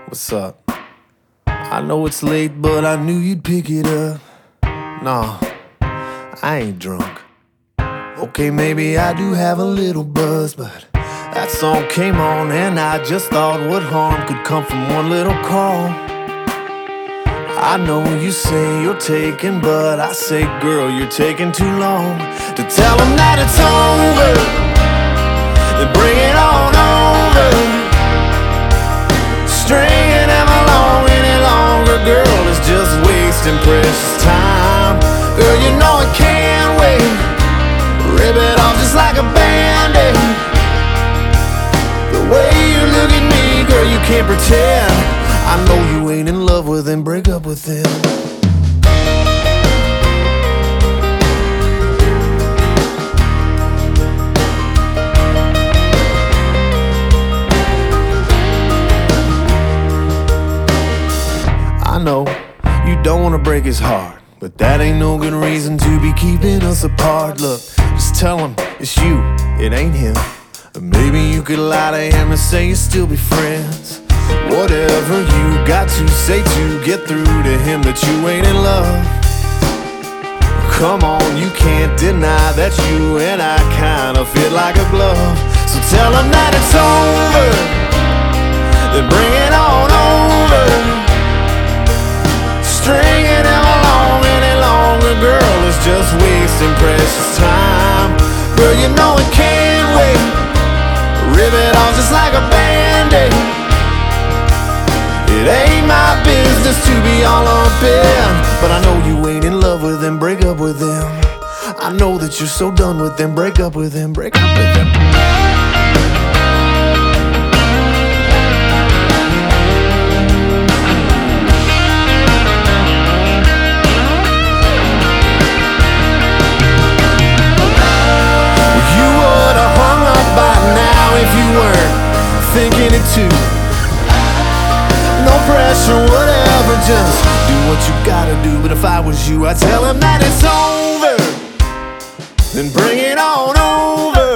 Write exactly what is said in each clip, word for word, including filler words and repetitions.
What's up? I know it's late, but I knew you'd pick it up. Nah, I ain't drunk. Okay, maybe I do have a little buzz, but that song came on and I just thought what harm could come from one little call. I know you say you're taking, but I say, girl, you're taking too long to tell them that it's over. Then bring it on over. Stringing them along any longer, girl, is just wasting precious time. Girl, you know it can't wait. Rip it off just like a band-aid. The way you look at me, girl, you can't pretend. I know you ain't in love with him, break up with him. I know you don't wanna break his heart, but that ain't no good reason to be keeping us apart. Look, just tell him it's you, it ain't him. Or maybe you could lie to him and say you still be friends. Whatever you got to say to get through to him that you ain't in love. Come on, you can't deny that you and I kinda fit like a glove. So tell him that it's over, then bring it on over. Stringing him along any longer, girl, is just wasting precious time. Girl, you know it can't wait. Rip it off just like a band-aid. It ain't my business to be all up in, but I know you ain't in love with him, break up with him. I know that you're so done with him, break up with him, break up with him. Thinking it too. No pressure, whatever, just do what you gotta do. But if I was you, I'd tell him that it's over, then bring it on over.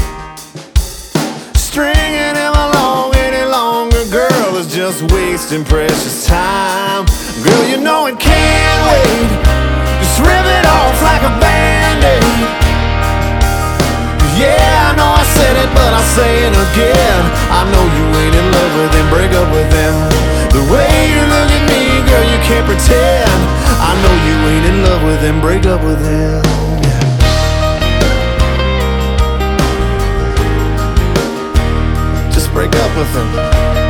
Stringing him along any longer, girl, is just wasting precious time. Girl, you know it can't wait. Just rip it off like a band-aid. Yeah, I know I said it, but I'll say it again. I know you ain't in love with him, break up with him. The way you look at me, girl, you can't pretend. I know you ain't in love with him, break up with him. Just break up with him.